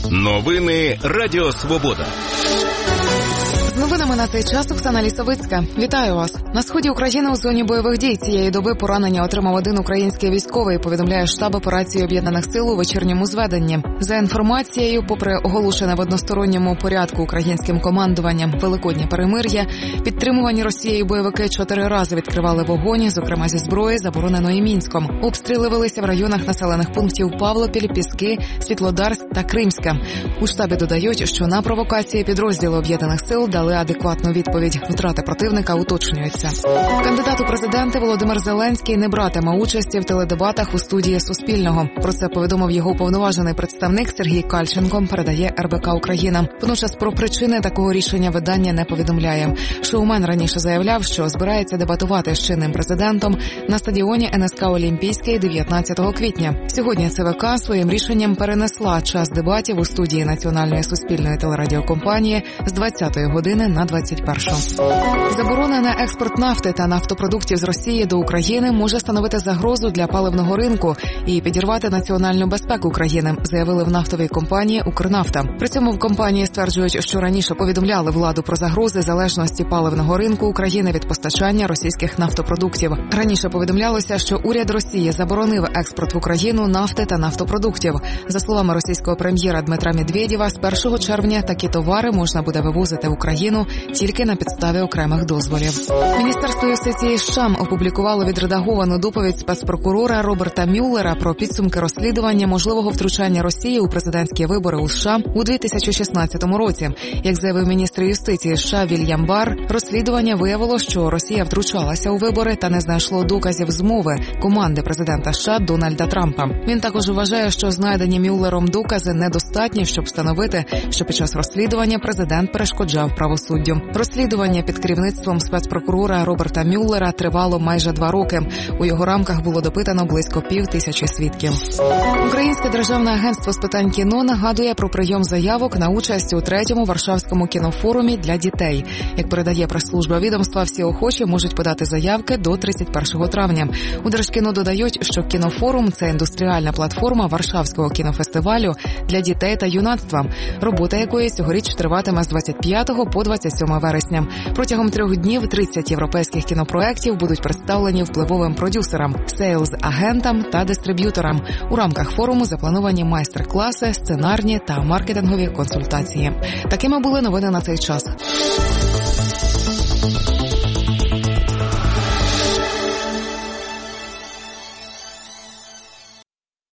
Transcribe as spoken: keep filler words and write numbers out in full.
Новини Радіо Свобода. З новинами на цей час Оксана Лісовицька. Вітаю вас. На сході України у зоні бойових дій цієї доби поранення отримав один український військовий, повідомляє штаб операції Об'єднаних сил у вечірньому зведенні. За інформацією, попри оголошене в односторонньому порядку українським командуванням великоднє перемир'я, підтримувані Росією бойовики чотири рази відкривали вогонь, зокрема зі зброї, забороненої Мінськом. Обстріли велися в районах населених пунктів Павлопіль, Піски, Світлодарськ та Кримська. У штабі додають, що на провокації підрозділи Об'єднаних сил дали адекватну відповідь. Втрати противника уточнюються. Кандидат у президенти Володимир Зеленський не братиме участі в теледебатах у студії Суспільного. Про це повідомив його уповноважений представник Сергій Кальченко, передає ер бе ка Україна. Водночас про причини такого рішення видання не повідомляє. Шоумен раніше заявляв, що збирається дебатувати з чинним президентом на стадіоні ен ес ка Олімпійський дев'ятнадцятого квітня. Сьогодні це ве ка своїм рішенням перенесла час дебатів у студії Національної суспільної телерадіокомпанії з двадцятої години на двадцять першу. Заборона на експорт нафти та нафтопродуктів з Росії до України може становити загрозу для паливного ринку і підірвати національну безпеку країни, заявили в нафтовій компанії «Укрнафта». При цьому в компанії стверджують, що раніше повідомляли владу про загрози залежності паливного ринку України від постачання російських нафтопродуктів. Раніше повідомлялося, що уряд Росії заборонив експорт в Україну нафти та нафтопродуктів. За словами російського прем'єра Дмитра Медведєва, з першого червня такі товари можна буде вивозити в Україну тільки на підставі окремих дозволів. Міністерство юстиції США опублікувало відредаговану доповідь спецпрокурора Роберта Мюллера про підсумки розслідування можливого втручання Росії у президентські вибори у США у дві тисячі шістнадцятому році. Як заявив міністр юстиції США Вільям Барр, розслідування виявило, що Росія втручалася у вибори та не знайшло доказів змови команди президента США Дональда Трампа. Він також вважає, що знайдені Мюллером докази недостатні, щоб встановити, що під час розслідування президент перешкоджав правосуддю. Розслідування під керівництвом спецпрокурора Роберта Мюллера тривало майже два роки. У його рамках було допитано близько пів тисячі свідків. Українське державне агентство з питань кіно нагадує про прийом заявок на участь у третьому Варшавському кінофорумі для дітей. Як передає прес-служба відомства, всі охочі можуть подати заявки до тридцять першого травня. У Держкіно додають, що кінофорум – це індустріальна платформа Варшавського кінофестивалю для дітей та юнацтва, робота якої цьогоріч триватиме з двадцять п'ятого по двадцять сьоме вересня. Протягом трьох днів тридцять європейських кінопроєктів будуть представлені впливовим продюсерам, сейлз-агентам та дистриб'юторам. У рамках форуму заплановані майстер-класи, сценарні та маркетингові консультації. Такими були новини на цей час.